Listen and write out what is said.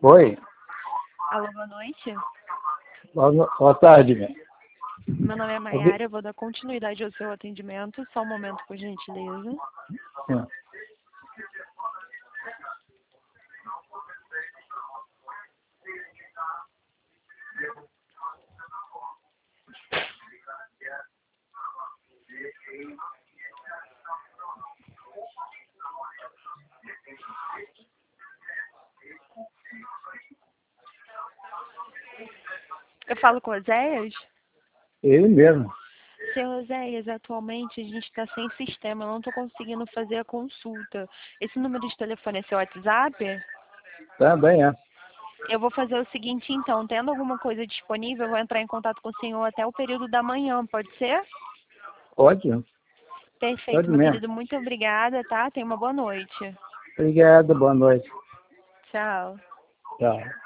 Oi, Alô, boa noite. boa tarde, minha. Meu nome é Maiara, eu vou dar continuidade ao seu atendimento. Só um momento, por gentileza. É. Eu falo com o Oséias? Ele mesmo. Seu Oséias, atualmente a gente está sem sistema, eu não estou conseguindo fazer a consulta. Esse número de telefone é seu WhatsApp? Também é. Eu vou fazer o seguinte, então, tendo alguma coisa disponível, eu vou entrar em contato com o senhor até o período da manhã, pode ser? Pode Perfeito, meu mesmo. querido, muito obrigada, tá? Tenha uma boa noite. Obrigado, boa noite. Tchau. Tchau.